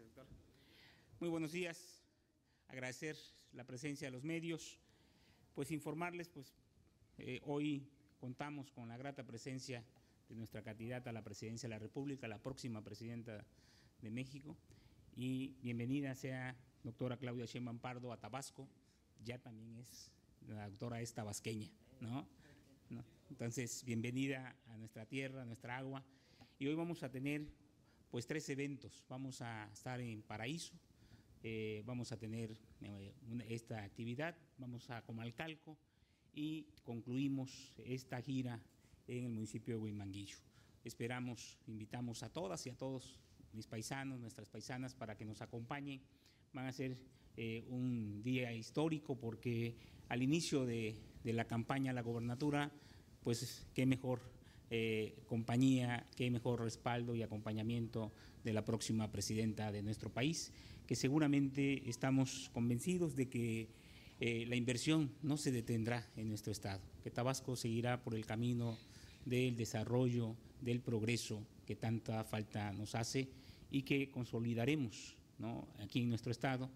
Gracias, doctor. Muy buenos días. Agradecer la presencia de los medios. Pues informarles, hoy contamos con la grata presencia de nuestra candidata a la presidencia de la República, la próxima presidenta de México. Y bienvenida sea doctora Claudia Sheinbaum Pardo a Tabasco. Ya también es, la doctora es tabasqueña, ¿no? Entonces, bienvenida a nuestra tierra, a nuestra agua. Y hoy vamos a tener pues 3 eventos. Vamos a estar en Paraíso, vamos a tener esta actividad, vamos a Comalcalco y concluimos esta gira en el municipio de Huimanguillo. Esperamos, invitamos a todas y a todos mis paisanos, nuestras paisanas, para que nos acompañen. Van a ser un día histórico porque al inicio de la campaña a la gobernatura, pues qué mejor compañía, qué mejor respaldo y acompañamiento de la próxima presidenta de nuestro país, que seguramente estamos convencidos de que la inversión no se detendrá en nuestro estado, que Tabasco seguirá por el camino del desarrollo, del progreso que tanta falta nos hace y que consolidaremos, ¿no? Aquí en nuestro estado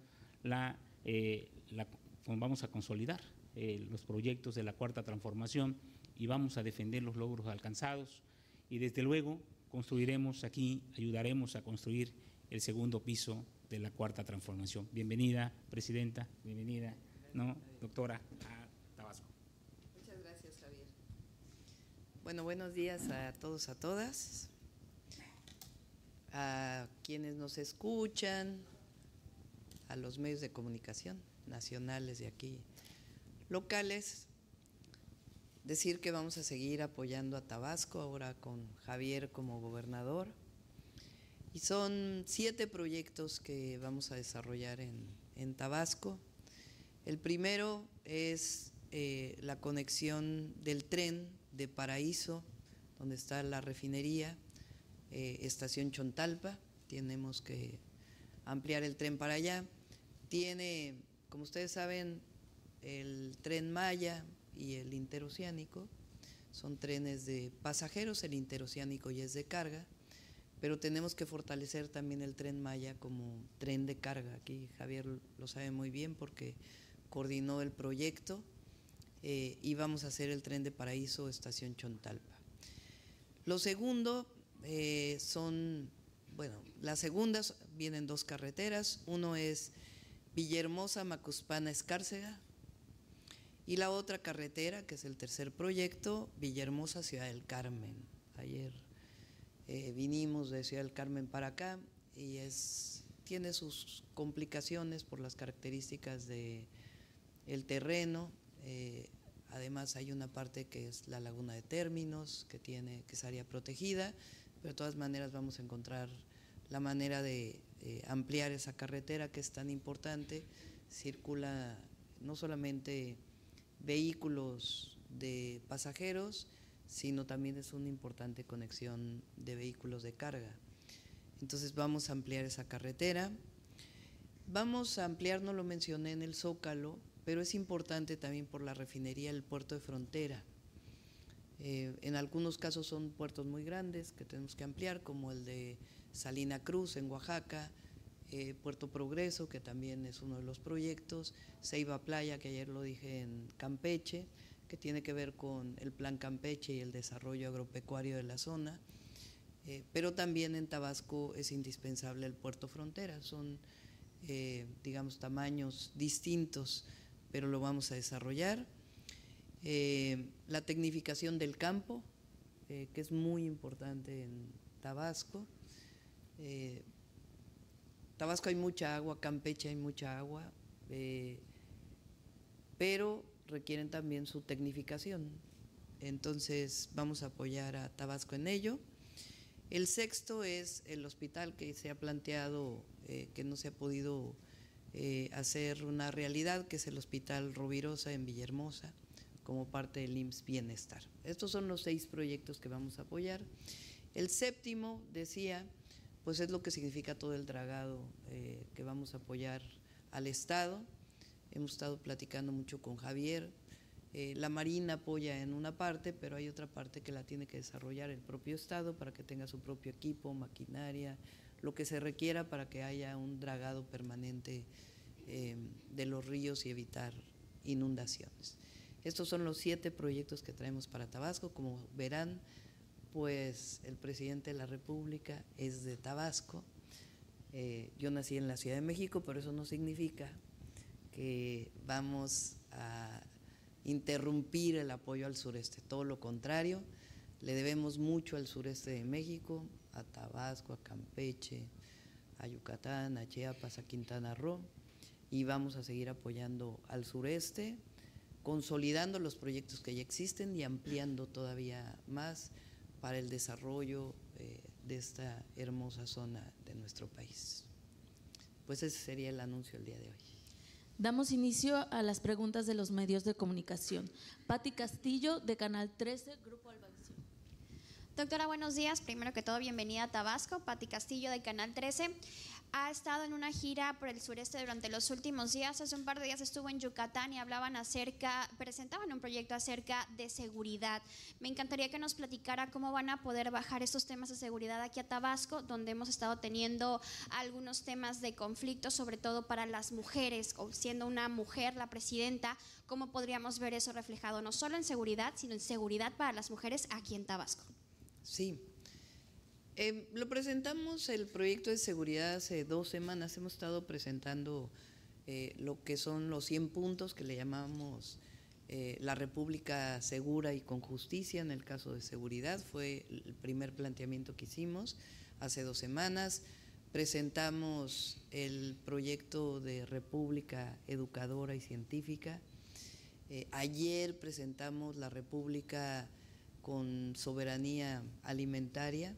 vamos a consolidar los proyectos de la Cuarta Transformación y vamos a defender los logros alcanzados y desde luego construiremos aquí, ayudaremos a construir el segundo piso de la Cuarta Transformación. Bienvenida, presidenta, bienvenida, ¿no? Doctora, a Tabasco. Muchas gracias, Javier. Bueno, buenos días a todos, a todas, a quienes nos escuchan, a los medios de comunicación nacionales de aquí, locales. Decir que vamos a seguir apoyando a Tabasco, ahora con Javier como gobernador. Y son 7 proyectos que vamos a desarrollar en Tabasco. El primero es la conexión del tren de Paraíso, donde está la refinería, estación Chontalpa. Tenemos que ampliar el tren para allá. Tiene, como ustedes saben, el Tren Maya y el interoceánico, son trenes de pasajeros, el interoceánico ya es de carga, pero tenemos que fortalecer también el Tren Maya como tren de carga. Aquí Javier lo sabe muy bien porque coordinó el proyecto y vamos a hacer el tren de Paraíso, estación Chontalpa. Lo segundo las segundas vienen 2 carreteras, uno es Villahermosa, Macuspana, Escárcega, y la otra carretera, que es el tercer proyecto, Villahermosa, Ciudad del Carmen. Ayer vinimos de Ciudad del Carmen para acá y tiene sus complicaciones por las características del terreno. Además hay una parte que es la Laguna de Términos, que es área protegida, pero de todas maneras vamos a encontrar la manera de ampliar esa carretera que es tan importante. Circula no solamente vehículos de pasajeros, sino también es una importante conexión de vehículos de carga. Entonces vamos a ampliar esa carretera. Vamos a ampliar, no lo mencioné, en el Zócalo, pero es importante también por la refinería del puerto de frontera. En algunos casos son puertos muy grandes que tenemos que ampliar, como el de Salina Cruz en Oaxaca, Puerto Progreso, que también es uno de los proyectos, Ceiba Playa, que ayer lo dije, en Campeche, que tiene que ver con el Plan Campeche y el desarrollo agropecuario de la zona, pero también en Tabasco es indispensable el puerto frontera. Son, digamos, tamaños distintos, pero lo vamos a desarrollar. La tecnificación del campo, que es muy importante en Tabasco. Tabasco hay mucha agua, Campeche hay mucha agua, pero requieren también su tecnificación. Entonces vamos a apoyar a Tabasco en ello. El sexto es el hospital que se ha planteado, que no se ha podido hacer una realidad, que es el Hospital Rovirosa en Villahermosa, como parte del IMSS Bienestar. Estos son los 6 proyectos que vamos a apoyar. El séptimo, decía, pues es lo que significa todo el dragado que vamos a apoyar al Estado. Hemos estado platicando mucho con Javier. La Marina apoya en una parte, pero hay otra parte que la tiene que desarrollar el propio Estado para que tenga su propio equipo, maquinaria, lo que se requiera para que haya un dragado permanente de los ríos y evitar inundaciones. Estos son los 7 proyectos que traemos para Tabasco. Como verán, pues el presidente de la República es de Tabasco. Yo nací en la Ciudad de México, pero eso no significa que vamos a interrumpir el apoyo al sureste, todo lo contrario, le debemos mucho al sureste de México, a Tabasco, a Campeche, a Yucatán, a Chiapas, a Quintana Roo, y vamos a seguir apoyando al sureste, consolidando los proyectos que ya existen y ampliando todavía más para el desarrollo de esta hermosa zona de nuestro país. Pues ese sería el anuncio el día de hoy. Damos inicio a las preguntas de los medios de comunicación. Pati Castillo, de Canal 13, Grupo Albaicín. Doctora, buenos días. Primero que todo, bienvenida a Tabasco. Pati Castillo, de Canal 13. Ha estado en una gira por el sureste durante los últimos días. Hace un par de días estuvo en Yucatán y presentaban un proyecto acerca de seguridad. Me encantaría que nos platicara cómo van a poder bajar estos temas de seguridad aquí a Tabasco, donde hemos estado teniendo algunos temas de conflicto, sobre todo para las mujeres, o siendo una mujer la presidenta, cómo podríamos ver eso reflejado no solo en seguridad, sino en seguridad para las mujeres aquí en Tabasco. Sí. Lo presentamos el proyecto de seguridad hace 2 semanas. Hemos estado presentando lo que son los 100 puntos que le llamamos la República segura y con justicia. En el caso de seguridad fue el primer planteamiento que hicimos hace 2 semanas. Presentamos el proyecto de República educadora y científica. Ayer presentamos la República con soberanía alimentaria.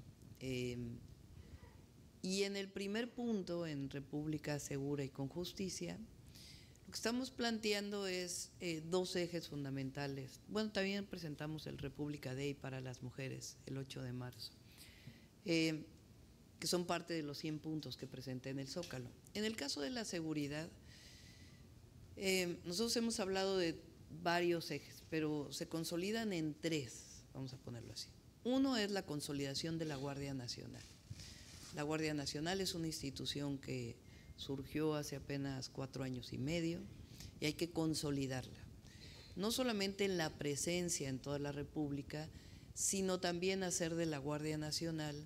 Y en el primer punto, en República segura y con justicia, lo que estamos planteando es 2 ejes fundamentales. Bueno, también presentamos el República Day para las mujeres el 8 de marzo, que son parte de los 100 puntos que presenté en el Zócalo. En el caso de la seguridad, nosotros hemos hablado de varios ejes, pero se consolidan en 3, vamos a ponerlo así. Uno es la consolidación de la Guardia Nacional. La Guardia Nacional es una institución que surgió hace apenas 4 años y medio y hay que consolidarla. No solamente en la presencia en toda la República, sino también hacer de la Guardia Nacional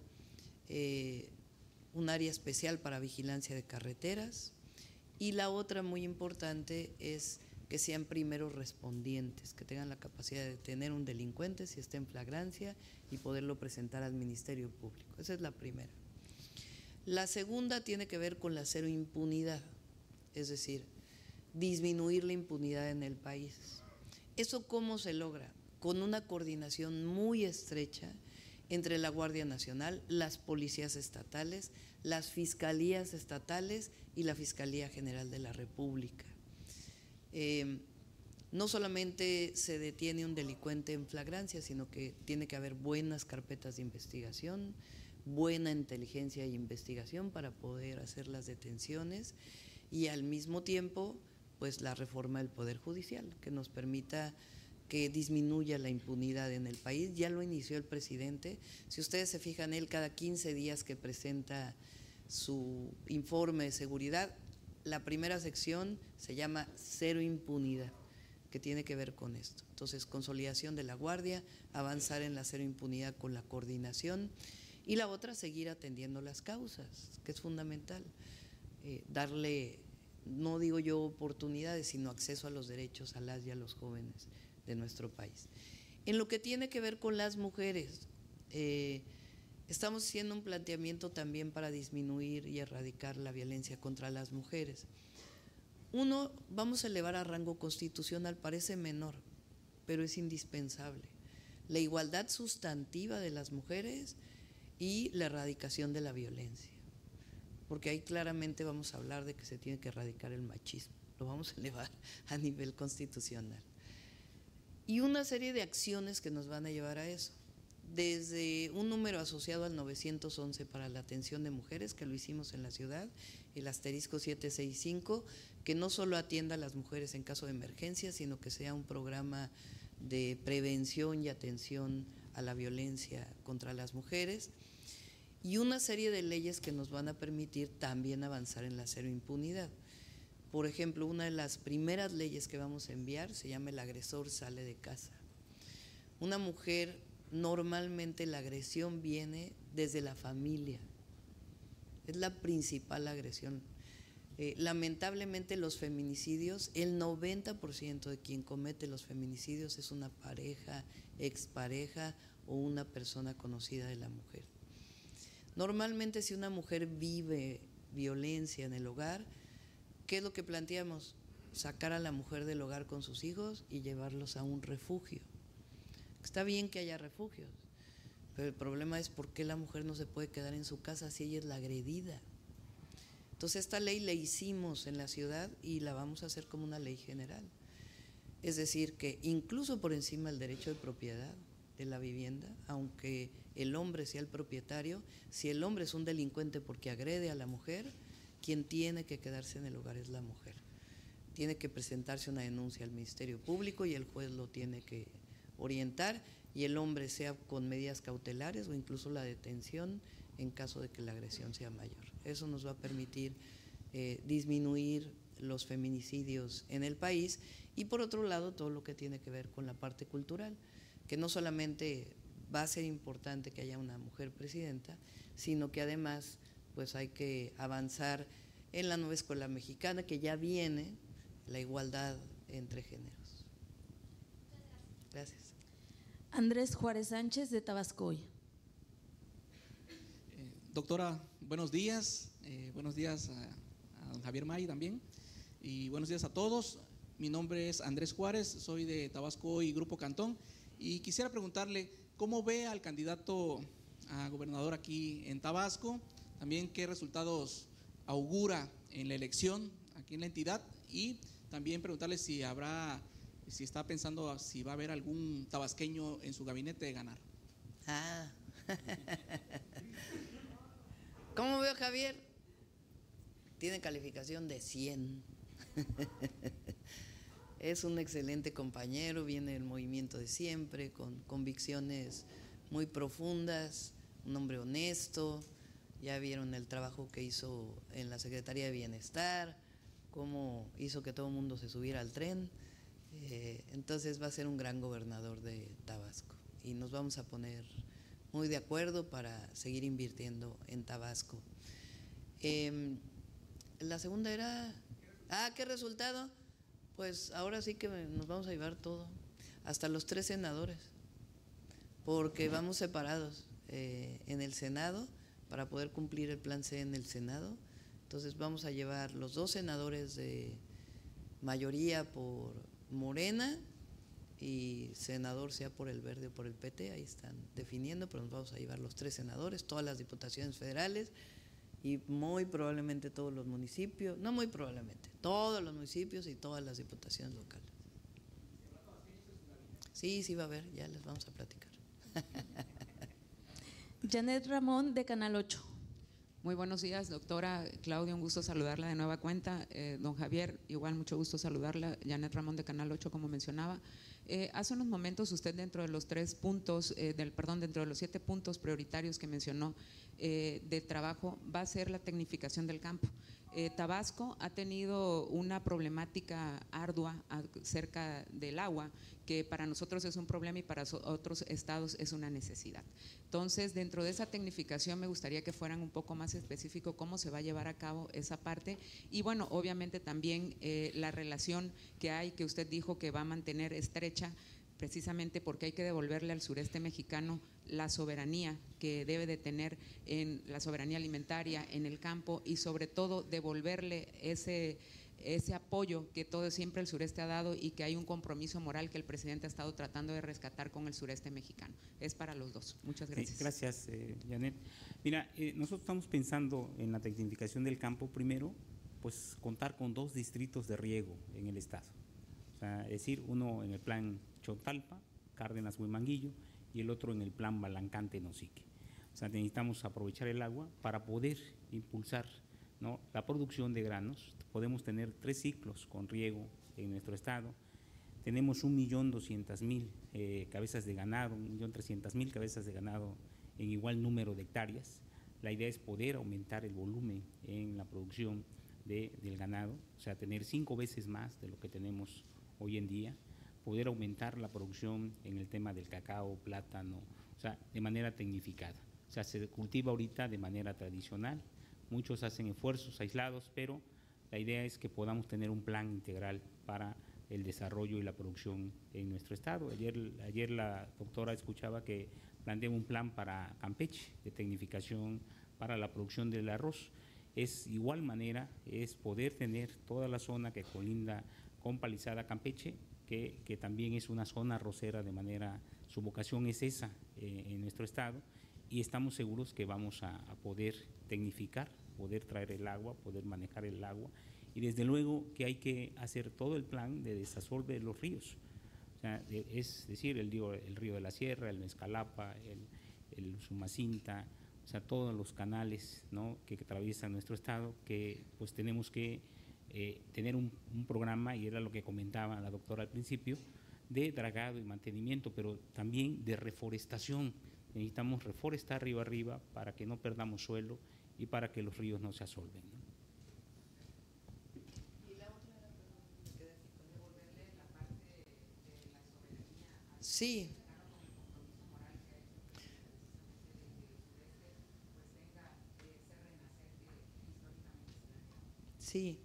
un área especial para vigilancia de carreteras. Y la otra muy importante es que sean primeros respondientes, que tengan la capacidad de detener un delincuente si está en flagrancia y poderlo presentar al Ministerio Público. Esa es la primera. La segunda tiene que ver con la cero impunidad, es decir, disminuir la impunidad en el país. ¿Eso cómo se logra? Con una coordinación muy estrecha entre la Guardia Nacional, las policías estatales, las fiscalías estatales y la Fiscalía General de la República. No solamente se detiene un delincuente en flagrancia, sino que tiene que haber buenas carpetas de investigación, buena inteligencia y investigación para poder hacer las detenciones y al mismo tiempo pues la reforma del Poder Judicial que nos permita que disminuya la impunidad en el país. Ya lo inició el presidente. Si ustedes se fijan, él cada 15 días que presenta su informe de seguridad, la primera sección se llama Cero Impunidad, que tiene que ver con esto. Entonces, consolidación de la Guardia, avanzar en la cero impunidad con la coordinación y la otra, seguir atendiendo las causas, que es fundamental. Darle, no digo yo oportunidades, sino acceso a los derechos a las y a los jóvenes de nuestro país. En lo que tiene que ver con las mujeres, estamos haciendo un planteamiento también para disminuir y erradicar la violencia contra las mujeres. Uno, vamos a elevar a rango constitucional, parece menor, pero es indispensable. La igualdad sustantiva de las mujeres y la erradicación de la violencia, porque ahí claramente vamos a hablar de que se tiene que erradicar el machismo, lo vamos a elevar a nivel constitucional. Y una serie de acciones que nos van a llevar a eso, desde un número asociado al 911 para la atención de mujeres, que lo hicimos en la ciudad, el asterisco 765, que no solo atienda a las mujeres en caso de emergencia, sino que sea un programa de prevención y atención a la violencia contra las mujeres. y una serie de leyes que nos van a permitir también avanzar en la cero impunidad. Por ejemplo, una de las primeras leyes que vamos a enviar se llama El agresor sale de casa. Una mujer, normalmente la agresión viene desde la familia, es la principal agresión. Lamentablemente los feminicidios, el 90% de quien comete los feminicidios es una pareja, expareja o una persona conocida de la mujer. Normalmente si una mujer vive violencia en el hogar, ¿qué es lo que planteamos? Sacar a la mujer del hogar con sus hijos y llevarlos a un refugio. Está bien que haya refugios, pero el problema es por qué la mujer no se puede quedar en su casa si ella es la agredida. Entonces esta ley la hicimos en la ciudad y la vamos a hacer como una ley general. Es decir, que incluso por encima del derecho de propiedad de la vivienda, aunque el hombre sea el propietario, si el hombre es un delincuente porque agrede a la mujer, quien tiene que quedarse en el hogar es la mujer. Tiene que presentarse una denuncia al Ministerio Público y el juez lo tiene que orientar, y el hombre sea con medidas cautelares o incluso la detención en caso de que la agresión sea mayor. Eso nos va a permitir disminuir los feminicidios en el país, y por otro lado todo lo que tiene que ver con la parte cultural, que no solamente va a ser importante que haya una mujer presidenta, sino que además pues hay que avanzar en la nueva escuela mexicana, que ya viene la igualdad entre géneros. Gracias. Andrés Juárez Sánchez, de Tabascoy. Doctora, buenos días a don Javier May también, y buenos días a todos. Mi nombre es Andrés Juárez, soy de Tabascoy Grupo Cantón, y quisiera preguntarle cómo ve al candidato a gobernador aquí en Tabasco, también qué resultados augura en la elección aquí en la entidad, y también preguntarle si está pensando si va a haber algún tabasqueño en su gabinete de ganar. ¿Cómo veo, Javier? Tiene calificación de 100. Es un excelente compañero, viene del movimiento de siempre, con convicciones muy profundas, un hombre honesto. Ya vieron el trabajo que hizo en la Secretaría de Bienestar, cómo hizo que todo el mundo se subiera al tren. Entonces va a ser un gran gobernador de Tabasco y nos vamos a poner muy de acuerdo para seguir invirtiendo en Tabasco. La segunda era, ¿qué resultado? Pues ahora sí que nos vamos a llevar todo, hasta los 3 senadores, porque vamos separados en el Senado para poder cumplir el plan C en el Senado. Entonces vamos a llevar los 2 senadores de mayoría por Morena y senador sea por el Verde o por el PT, ahí están definiendo, pero nos vamos a llevar los 3 senadores, todas las diputaciones federales y muy probablemente todos los municipios, no muy probablemente, todos los municipios y todas las diputaciones locales. Sí, va a haber, ya les vamos a platicar. Janet Ramón, de Canal 8. Muy buenos días, doctora Claudia, un gusto saludarla de nueva cuenta. Don Javier, igual mucho gusto saludarla. Janet Ramón de Canal 8, como mencionaba. Hace unos momentos usted dentro de los 3 puntos, dentro de los 7 puntos prioritarios que mencionó de trabajo, va a ser la tecnificación del campo. Tabasco ha tenido una problemática ardua acerca del agua, que para nosotros es un problema y para otros estados es una necesidad. Entonces, dentro de esa tecnificación me gustaría que fueran un poco más específico cómo se va a llevar a cabo esa parte, y bueno, obviamente también la relación que hay, que usted dijo que va a mantener estrecha, precisamente porque hay que devolverle al sureste mexicano la soberanía que debe de tener en la soberanía alimentaria en el campo, y sobre todo devolverle ese apoyo que todo siempre el sureste ha dado, y que hay un compromiso moral que el presidente ha estado tratando de rescatar con el sureste mexicano. Es para los dos. Muchas gracias. Sí, gracias, Janet. Mira, nosotros estamos pensando en la tecnificación del campo. Primero, pues contar con 2 distritos de riego en el estado. O sea, es decir, uno en el plan Chontalpa, Cárdenas, Huimanguillo, y el otro en el plan Balancante, Nosique. O sea, necesitamos aprovechar el agua para poder impulsar, ¿no?, la producción de granos. Podemos tener 3 ciclos con riego en nuestro estado. Tenemos 1.200.000 cabezas de ganado, 1.300.000 cabezas de ganado en igual número de hectáreas, La idea es poder aumentar el volumen en la producción del ganado, o sea, tener 5 veces más de lo que tenemos hoy en día, poder aumentar la producción en el tema del cacao, plátano, o sea, de manera tecnificada. O sea, se cultiva ahorita de manera tradicional, muchos hacen esfuerzos aislados, pero la idea es que podamos tener un plan integral para el desarrollo y la producción en nuestro estado. Ayer la doctora escuchaba que plantean un plan para Campeche de tecnificación para la producción del arroz. Es igual manera, es poder tener toda la zona que colinda con Palizada Campeche, que también es una zona arrocera de manera, su vocación es esa en nuestro estado, y estamos seguros que vamos a poder tecnificar, poder traer el agua, poder manejar el agua, y desde luego que hay que hacer todo el plan de desasolve de los ríos. O sea, es decir, el río de la Sierra, el Mezcalapa, el Sumacinta, o sea, todos los canales, ¿no?, que atraviesan nuestro estado, que pues tenemos que tener un programa, y era lo que comentaba la doctora al principio, de dragado y mantenimiento, pero también de reforestación. Necesitamos reforestar río arriba para que no perdamos suelo y para que los ríos no se asolven, ¿no? Sí. Sí.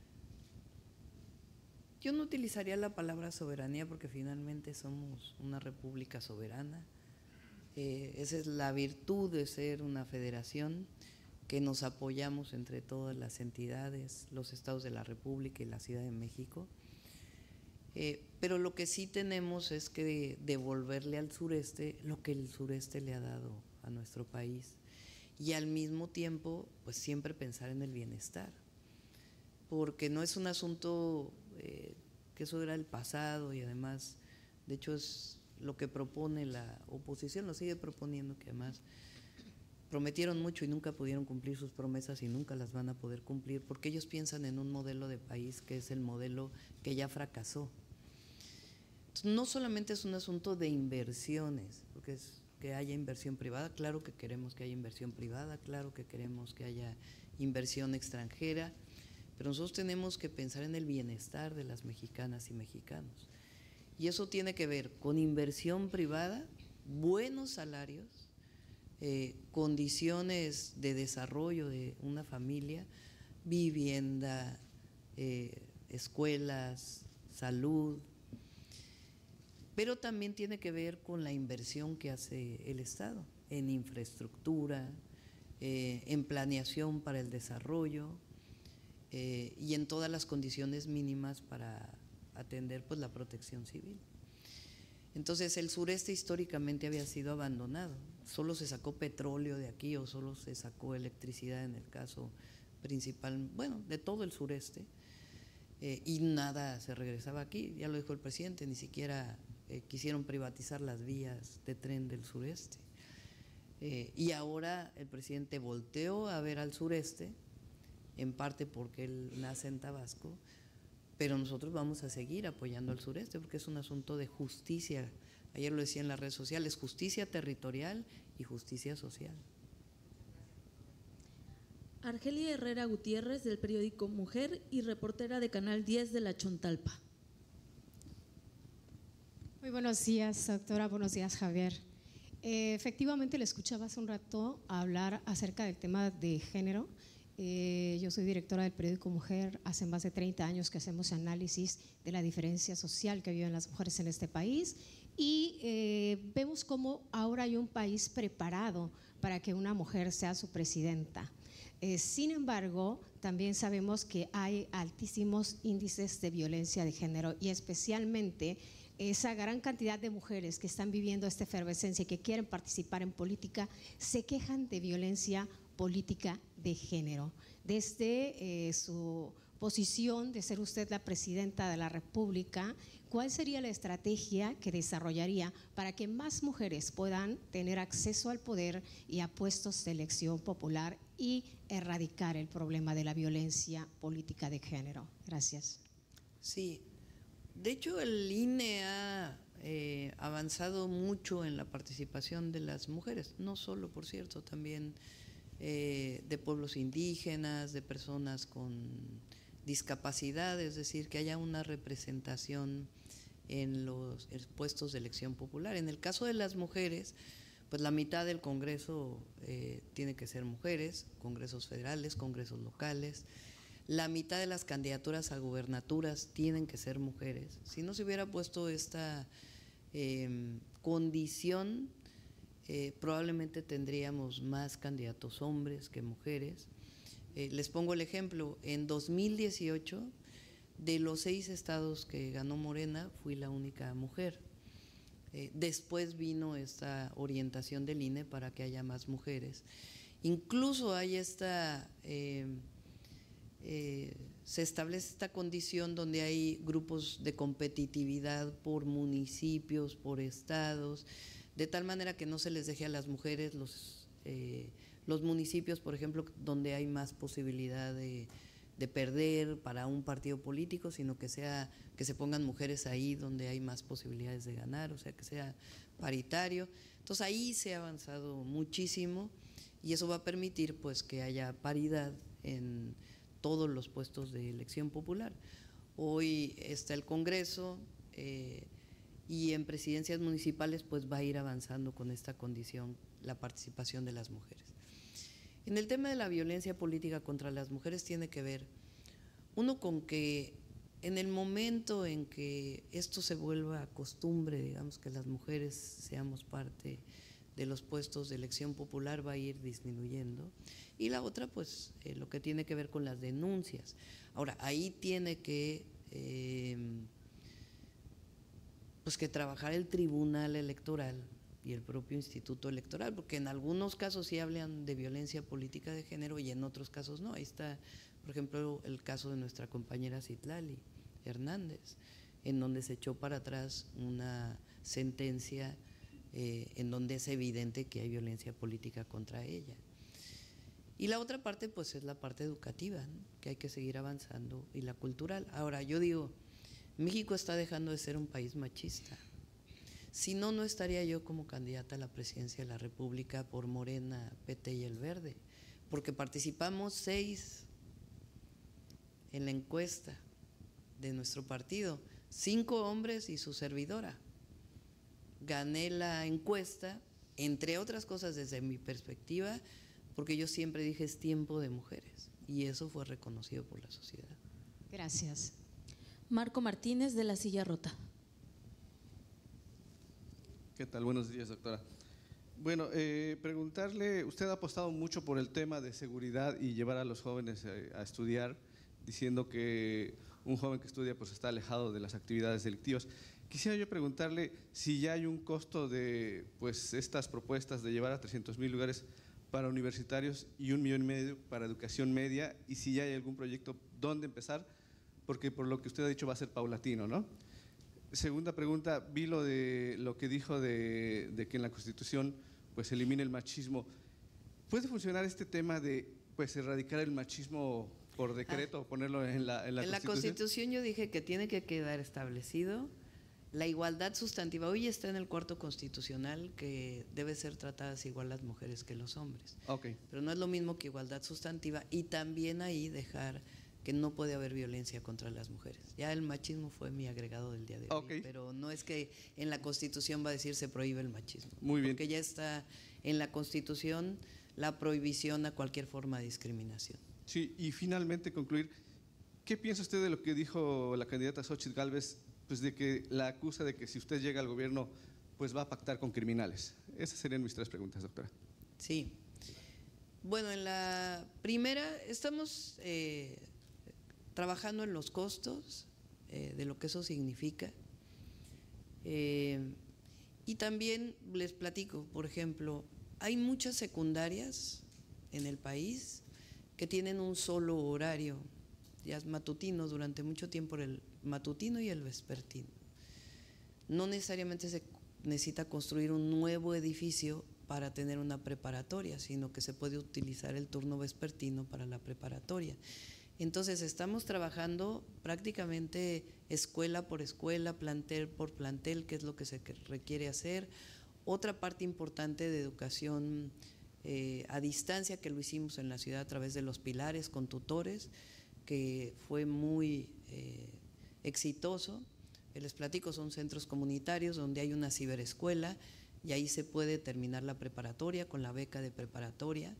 Yo no utilizaría la palabra soberanía porque finalmente somos una república soberana. Esa es la virtud de ser una federación, que nos apoyamos entre todas las entidades, los estados de la República y la Ciudad de México. Pero lo que sí tenemos es que devolverle al sureste lo que el sureste le ha dado a nuestro país, y al mismo tiempo pues siempre pensar en el bienestar, porque no es un asunto que eso era el pasado, y además, de hecho, es lo que propone la oposición, lo sigue proponiendo, que además prometieron mucho y nunca pudieron cumplir sus promesas y nunca las van a poder cumplir, porque ellos piensan en un modelo de país que es el modelo que ya fracasó. Entonces, no solamente es un asunto de inversiones, porque es que haya inversión privada, claro que queremos que haya inversión privada, claro que queremos que haya inversión extranjera, pero nosotros tenemos que pensar en el bienestar de las mexicanas y mexicanos. Y eso tiene que ver con inversión privada, buenos salarios, condiciones de desarrollo de una familia, vivienda, escuelas, salud, pero también tiene que ver con la inversión que hace el Estado en infraestructura, en planeación para el desarrollo y en todas las condiciones mínimas para atender pues la protección civil. Entonces el sureste históricamente había sido abandonado, solo se sacó petróleo de aquí o solo se sacó electricidad en el caso principal, bueno, de todo el sureste, y nada se regresaba aquí, ya lo dijo el presidente, ni siquiera quisieron privatizar las vías de tren del sureste. Y ahora el presidente volteó a ver al sureste, en parte porque él nace en Tabasco, pero nosotros vamos a seguir apoyando al sureste porque es un asunto de justicia. Ayer lo decía en las redes sociales, justicia territorial y justicia social. Argelia Herrera Gutiérrez, del periódico Mujer y reportera de Canal 10 de La Chontalpa. Muy buenos días, doctora. Buenos días, Javier. Efectivamente, le escuchaba hace un rato hablar acerca del tema de género. Yo soy directora del periódico Mujer, hace más de 30 años que hacemos análisis de la diferencia social que viven las mujeres en este país, y vemos cómo ahora hay un país preparado para que una mujer sea su presidenta. Sin embargo, también sabemos que hay altísimos índices de violencia de género, y especialmente esa gran cantidad de mujeres que están viviendo esta efervescencia y que quieren participar en política se quejan de violencia política de género. Desde su posición de ser usted la presidenta de la República, ¿cuál sería la estrategia que desarrollaría para que más mujeres puedan tener acceso al poder y a puestos de elección popular y erradicar el problema de la violencia política de género? Gracias. Sí, de hecho el INE ha avanzado mucho en la participación de las mujeres, no solo, por cierto, también de pueblos indígenas, de personas con discapacidad, es decir, que haya una representación en los puestos de elección popular. En el caso de las mujeres, pues la mitad del Congreso tiene que ser mujeres, congresos federales, congresos locales. La mitad de las candidaturas a gubernaturas tienen que ser mujeres. Si no se hubiera puesto esta condición, probablemente tendríamos más candidatos hombres que mujeres. Les pongo el ejemplo, en 2018, de los 6 estados que ganó Morena, fui la única mujer. Después vino esta orientación del INE para que haya más mujeres. Incluso hay se establece esta condición donde hay grupos de competitividad por municipios, por estados, de tal manera que no se les deje a las mujeres los municipios, por ejemplo, donde hay más posibilidad de perder para un partido político, sino que se pongan mujeres ahí donde hay más posibilidades de ganar, o sea, que sea paritario. Entonces ahí se ha avanzado muchísimo y eso va a permitir pues que haya paridad en todos los puestos de elección popular. Hoy está el Congreso y en presidencias municipales pues va a ir avanzando con esta condición la participación de las mujeres. En el tema de la violencia política contra las mujeres tiene que ver, uno, con que en el momento en que esto se vuelva costumbre, digamos que las mujeres seamos parte de los puestos de elección popular, va a ir disminuyendo. Y la otra, pues lo que tiene que ver con las denuncias. Ahora, ahí tiene que pues que trabajar el Tribunal Electoral y el propio Instituto Electoral, porque en algunos casos sí hablan de violencia política de género y en otros casos no. Ahí está, por ejemplo, el caso de nuestra compañera Citlali Hernández, en donde se echó para atrás una sentencia en donde es evidente que hay violencia política contra ella. Y la otra parte pues es la parte educativa, ¿no?, que hay que seguir avanzando, y la cultural. Ahora, yo digo, México está dejando de ser un país machista. Si no, no estaría yo como candidata a la presidencia de la República por Morena, PT y El Verde, porque participamos 6 en la encuesta de nuestro partido, 5 hombres y su servidora. Gané la encuesta, entre otras cosas desde mi perspectiva, porque yo siempre dije es tiempo de mujeres, y eso fue reconocido por la sociedad. Gracias. Marco Martínez, de La Silla Rota. ¿Qué tal? Buenos días, doctora. Bueno, preguntarle, usted ha apostado mucho por el tema de seguridad y llevar a los jóvenes a estudiar, diciendo que un joven que estudia pues está alejado de las actividades delictivas. Quisiera yo preguntarle si ya hay un costo de pues estas propuestas de llevar a 300,000 lugares para universitarios y 1,5 millones para educación media, y si ya hay algún proyecto dónde empezar, porque por lo que usted ha dicho va a ser paulatino, ¿no? Segunda pregunta, vi lo que dijo de que en la Constitución pues se elimine el machismo. ¿Puede funcionar este tema de pues erradicar el machismo por decreto o ponerlo en la Constitución? En la Constitución yo dije que tiene que quedar establecido la igualdad sustantiva. Hoy está en el 4º constitucional que debe ser tratadas igual las mujeres que los hombres. Okay. Pero no es lo mismo que igualdad sustantiva, y también ahí dejar que no puede haber violencia contra las mujeres. Ya el machismo fue mi agregado del día de hoy, pero no es que en la Constitución va a decir se prohíbe el machismo. Muy bien. Porque ya está en la Constitución la prohibición a cualquier forma de discriminación. Sí, y finalmente concluir, ¿qué piensa usted de lo que dijo la candidata Xóchitl Gálvez, pues de que la acusa de que si usted llega al gobierno pues va a pactar con criminales? Esas serían mis 3 preguntas, doctora. Sí. Bueno, en la primera estamos trabajando en los costos de lo que eso significa. Y también les platico, por ejemplo, hay muchas secundarias en el país que tienen un solo horario, días matutinos, durante mucho tiempo el matutino y el vespertino. No necesariamente se necesita construir un nuevo edificio para tener una preparatoria, sino que se puede utilizar el turno vespertino para la preparatoria. Entonces estamos trabajando prácticamente escuela por escuela, plantel por plantel, qué es lo que se requiere hacer. Otra parte importante de educación a distancia, que lo hicimos en la ciudad a través de los pilares con tutores, que fue muy exitoso. Les platico, son centros comunitarios donde hay una ciberescuela y ahí se puede terminar la preparatoria con la beca de preparatoria.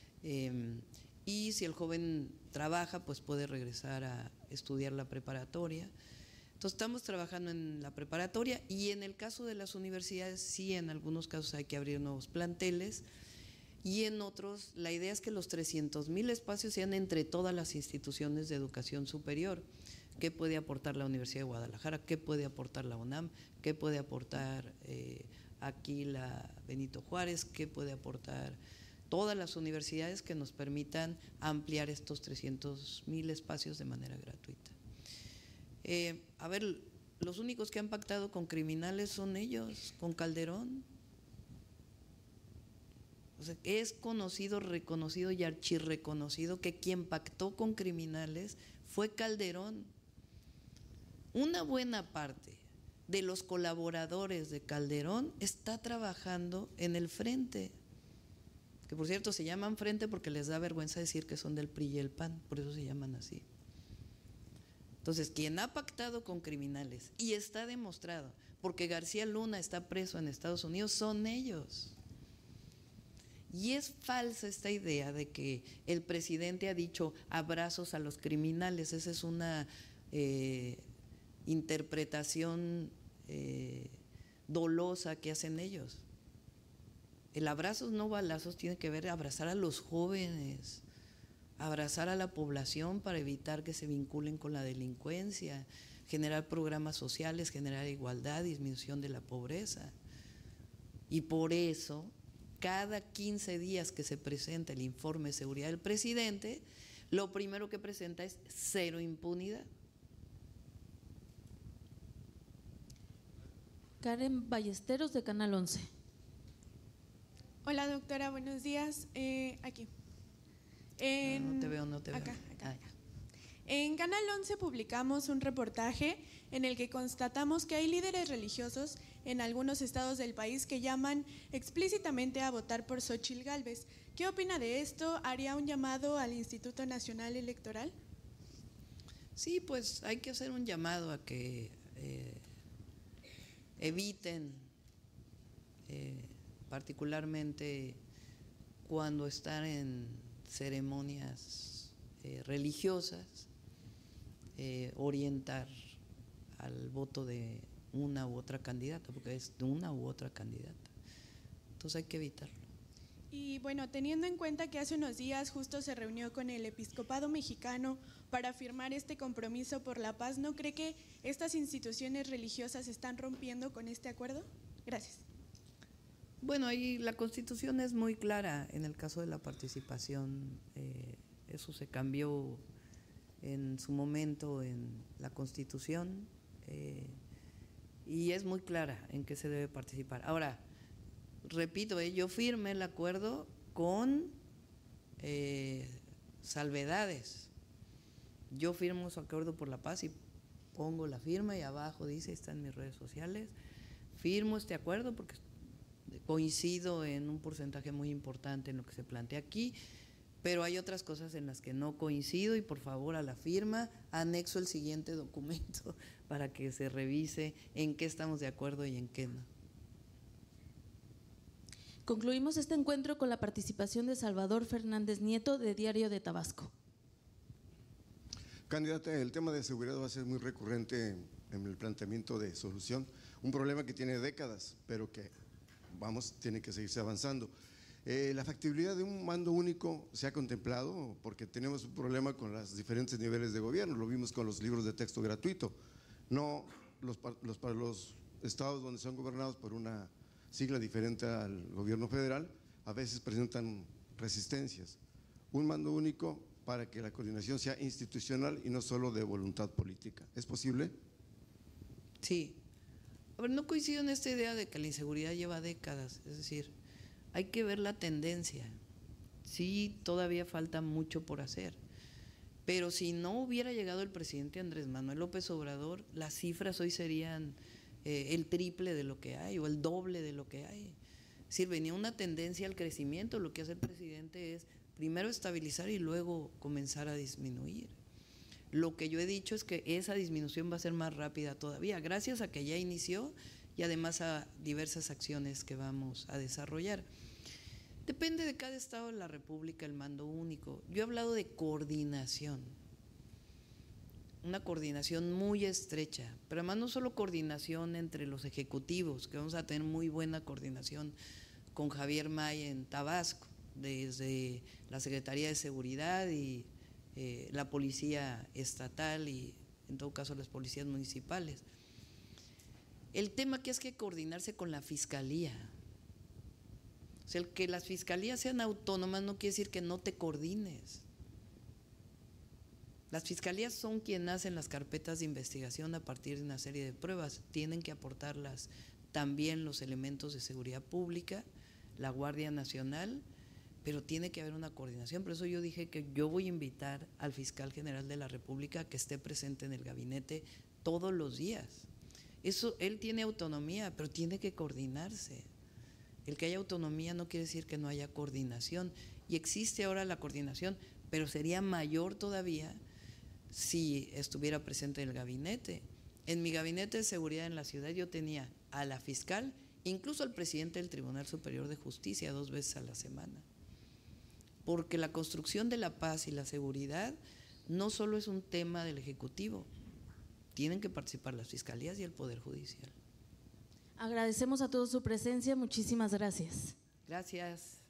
Y si el joven trabaja, pues puede regresar a estudiar la preparatoria. Entonces estamos trabajando en la preparatoria y en el caso de las universidades, sí, en algunos casos hay que abrir nuevos planteles y en otros la idea es que los 300,000 espacios sean entre todas las instituciones de educación superior. ¿Qué puede aportar la Universidad de Guadalajara? ¿Qué puede aportar la UNAM? ¿Qué puede aportar aquí la Benito Juárez? ¿Qué puede aportar todas las universidades que nos permitan ampliar estos 300,000 espacios de manera gratuita? A ver, los únicos que han pactado con criminales son ellos, con Calderón. O sea, es conocido, reconocido y archirreconocido que quien pactó con criminales fue Calderón. Una buena parte de los colaboradores de Calderón está trabajando en el Frente, que por cierto se llaman Frente porque les da vergüenza decir que son del PRI y el PAN, por eso se llaman así. Entonces, quien ha pactado con criminales y está demostrado, porque García Luna está preso en Estados Unidos, son ellos. Y es falsa esta idea de que el presidente ha dicho abrazos a los criminales. Esa es una interpretación dolosa que hacen ellos. El abrazos no balazos tiene que ver abrazar a los jóvenes, abrazar a la población para evitar que se vinculen con la delincuencia, generar programas sociales, generar igualdad, disminución de la pobreza. Y por eso, cada 15 días que se presenta el informe de seguridad del presidente, lo primero que presenta es cero impunidad. Karen Ballesteros, de Canal 11. Hola, doctora, buenos días. Aquí. No te veo. Acá. En Canal 11 publicamos un reportaje en el que constatamos que hay líderes religiosos en algunos estados del país que llaman explícitamente a votar por Xóchitl Gálvez. ¿Qué opina de esto? ¿Haría un llamado al Instituto Nacional Electoral? Sí, pues hay que hacer un llamado a que eviten, particularmente cuando están en ceremonias religiosas, orientar al voto de una u otra candidata, porque es de una u otra candidata. Entonces hay que evitarlo. Y bueno, teniendo en cuenta que hace unos días justo se reunió con el episcopado mexicano para firmar este compromiso por la paz, ¿no cree que estas instituciones religiosas están rompiendo con este acuerdo? Gracias. Bueno, ahí la Constitución es muy clara en el caso de la participación. Eso se cambió en su momento en la Constitución y es muy clara en qué se debe participar. Ahora, repito, yo firmé el acuerdo con salvedades. Yo firmo su acuerdo por la paz y pongo la firma y abajo dice, está en mis redes sociales, firmo este acuerdo porque coincido en un porcentaje muy importante en lo que se plantea aquí, pero hay otras cosas en las que no coincido y por favor a la firma anexo el siguiente documento para que se revise en qué estamos de acuerdo y en qué no. Concluimos este encuentro con la participación de Salvador Fernández Nieto, de Diario de Tabasco. Candidata, el tema de seguridad va a ser muy recurrente en el planteamiento de solución, un problema que tiene décadas, pero que tiene que seguirse avanzando. La factibilidad de un mando único se ha contemplado porque tenemos un problema con los diferentes niveles de gobierno, lo vimos con los libros de texto gratuito, no para los estados donde son gobernados por una sigla diferente al gobierno federal, a veces presentan resistencias. Un mando único para que la coordinación sea institucional y no solo de voluntad política. ¿Es posible? Sí. A ver, no coincido en esta idea de que la inseguridad lleva décadas, es decir, hay que ver la tendencia. Sí, todavía falta mucho por hacer, pero si no hubiera llegado el presidente Andrés Manuel López Obrador, las cifras hoy serían el triple de lo que hay o el doble de lo que hay. Es decir, venía una tendencia al crecimiento. Lo que hace el presidente es primero estabilizar y luego comenzar a disminuir. Lo que yo he dicho es que esa disminución va a ser más rápida todavía, gracias a que ya inició y además a diversas acciones que vamos a desarrollar. Depende de cada estado de la República el mando único. Yo he hablado de coordinación, una coordinación muy estrecha, pero además no solo coordinación entre los ejecutivos, que vamos a tener muy buena coordinación con Javier May en Tabasco, desde la Secretaría de Seguridad y la Policía Estatal y en todo caso las policías municipales. El tema aquí es que coordinarse con la Fiscalía. O sea, el que las fiscalías sean autónomas no quiere decir que no te coordines. Las fiscalías son quienes hacen las carpetas de investigación a partir de una serie de pruebas. Tienen que aportarlas también los elementos de seguridad pública, la Guardia Nacional, pero tiene que haber una coordinación. Por eso yo dije que yo voy a invitar al fiscal general de la República a que esté presente en el gabinete todos los días. Eso, él tiene autonomía, pero tiene que coordinarse. El que haya autonomía no quiere decir que no haya coordinación. Y existe ahora la coordinación, pero sería mayor todavía si estuviera presente en el gabinete. En mi gabinete de seguridad en la ciudad yo tenía a la fiscal, incluso al presidente del Tribunal Superior de Justicia 2 veces a la semana. Porque la construcción de la paz y la seguridad no solo es un tema del Ejecutivo, tienen que participar las fiscalías y el Poder Judicial. Agradecemos a todos su presencia, muchísimas gracias. Gracias.